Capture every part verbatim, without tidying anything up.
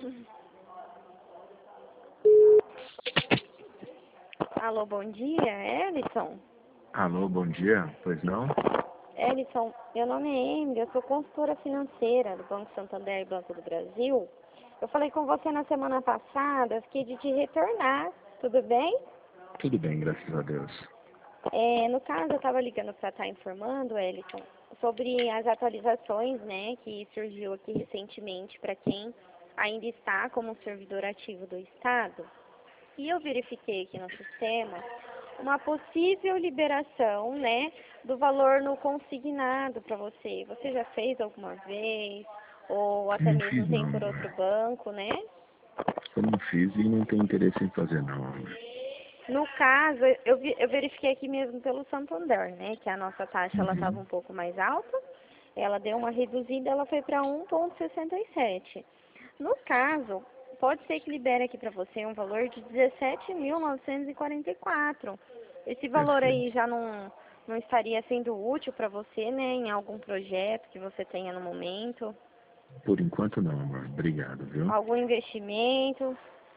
Alô, bom dia, Ellison? Alô, bom dia, pois não? Ellison, meu nome é Emily, eu sou consultora financeira do Banco Santander e Banco do Brasil. Eu falei com você na semana passada, fiquei de te retornar, tudo bem? Tudo bem, graças a Deus. É, no caso, eu estava ligando para estar informando, Ellison, sobre as atualizações, né, que surgiu aqui recentemente para quem ainda está como servidor ativo do Estado. E eu verifiquei aqui no sistema uma possível liberação, né, do valor no consignado para você. Você já fez alguma vez? Ou até Não mesmo fiz tem não, por amor. outro banco, né? Eu não fiz e não tenho interesse em fazer não, amor. No caso, eu, vi- eu verifiquei aqui mesmo pelo Santander, né, que a nossa taxa ela estava Uhum. um pouco mais alta. Ela deu uma reduzida, ela foi para um vírgula sessenta e sete. No caso, pode ser que libere aqui para você um valor de dezessete mil novecentos e quarenta e quatro. Esse valor aí Perfeito. já não, não estaria sendo útil para você, né, em algum projeto que você tenha no momento? Por enquanto não, amor. Obrigado, viu? Algum investimento?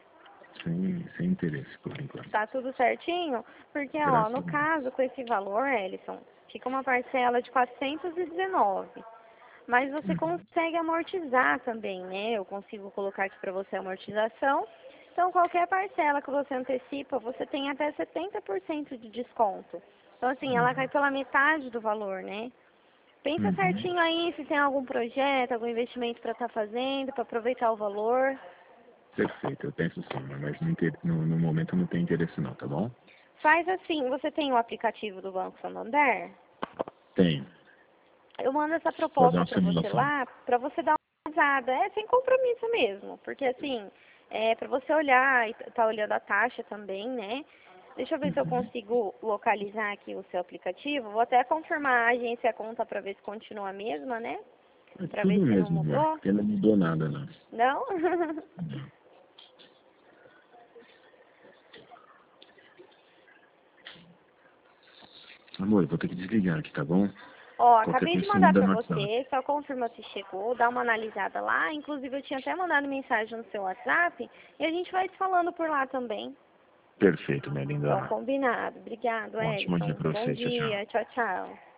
Sem, sem interesse, por enquanto. Tá tudo certinho? Porque, ó, Graças a no Deus. caso, com esse valor, Ellison, fica uma parcela de quatrocentos e dezenove. Mas você Uhum. consegue amortizar também, né? Eu consigo colocar aqui para você a amortização. Então, qualquer parcela que você antecipa, você tem até setenta por cento de desconto. Então, assim, ela cai Uhum. pela metade do valor, né? Pensa Uhum. certinho aí se tem algum projeto, algum investimento para estar fazendo, para aproveitar o valor. Perfeito, eu penso sim, amor, mas no, inter... no, no momento não tem interesse não, tá bom? Faz assim, você tem o aplicativo do Banco Santander? Tenho. Eu mando essa Fazer proposta uma para você simulação. lá, para você dar uma olhada. É sem compromisso mesmo, porque assim, é para você olhar e tá olhando a taxa também, né? Deixa eu ver se eu Uhum. consigo localizar aqui o seu aplicativo. Vou até confirmar a agência e a conta para ver se continua a mesma, né? É Para ver tudo se não mesmo, amor, mudou. porque não mudou nada, não. Não? Não. Amor, eu vou ter que desligar aqui, tá bom? Ó, Qualquer acabei de coisa você mandar manda para no WhatsApp. você, só confirma se chegou, dá uma analisada lá. Inclusive eu tinha até mandado mensagem no seu WhatsApp e a gente vai se falando por lá também. Perfeito, minha Então, linda. combinado. Obrigado, Um ótimo dia Edson. pra Bom você. Tchau, tchau. dia. Tchau, tchau.